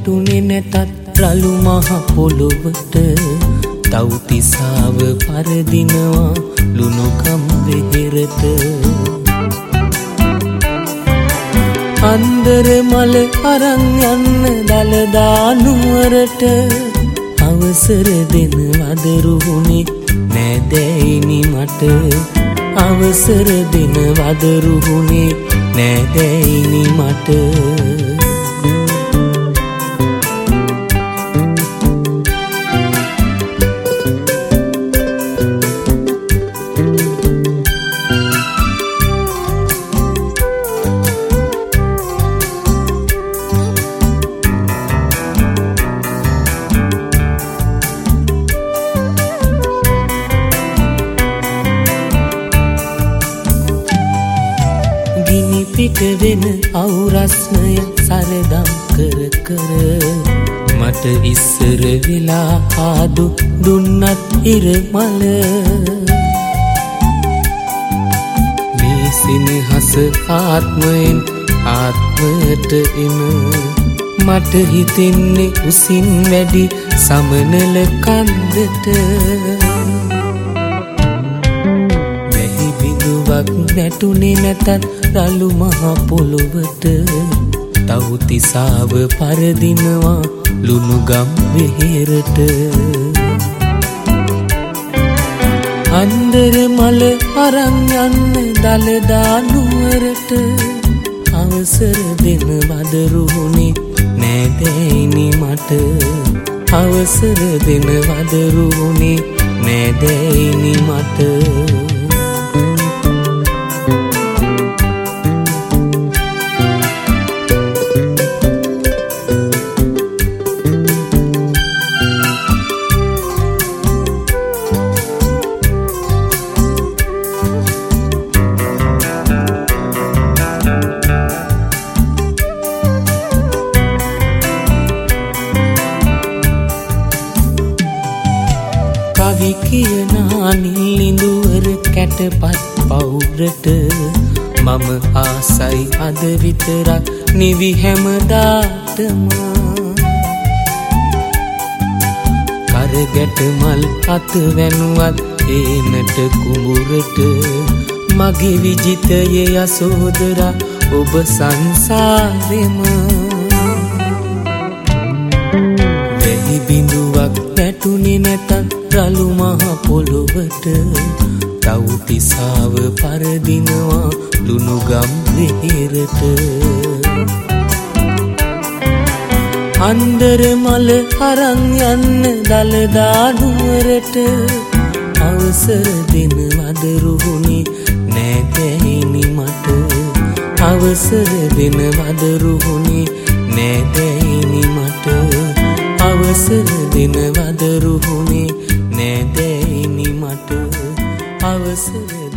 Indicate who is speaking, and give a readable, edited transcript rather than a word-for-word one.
Speaker 1: නැටුනේ නැතත් රළු මහ පොළොවට තව්තිසාව පරදිනවා ලුණුකම් වෙහෙරට අන්දර මල අරන් යන්න දලදා නුවරට අවසර දෙන වදරුහුනේ නෑදෑයිනි මට අවසර දෙන වදරුහුනේ නෑදෑයිනි මට පිට වෙන අවුරස්නය සරදම් කර කර මට ඉස්සර වෙලා ආදු දුන්නත් ඉරමල මේ සිනහස ආත්මයෙන් ආත්මයට එන මට හිතෙන්නේ උසින් වැඩි සමනල කන්දට වැහි බිඳුවක් නැටුනේ නැතත් රළු මහ පොළොවට තව්තිසාව පරදිනවා ලුණුගම් වෙහෙරට අන්දර මල අරන් යන්න දලදා නුවරට අවසර දෙන වදරුහුනේ නෑදෑයිනි මට අවසර දෙන වදරුහුනේ නෑදෑයිනි මට කවි කියනා නිලිඳුවර කැටපත් පවුරට මම ආසයි අද විතරක් නිවි හැමදාටම කරගැට මල් අත වැනුවත් ඒනට කුඹුරට මගේ විජිතයේ යසෝදරා ඔබ සංසාරෙම වැහි බිඳුවක් නැටුනේ නැතත් රළු මහ පොළොවට තව්තිසාව පරදිනවා ලුණුගම් වෙහෙරට අන්දර මල අරන් යන්න දලදා නුවරට අවසර දෙන වදරුහුනේ නෑදෑයිනි මට අවසර දෙන වදරුහුනේ නෑදෑයිනි මට අවසර දෙන වදරුහුනේ නෑදෑයිනි මට අවසර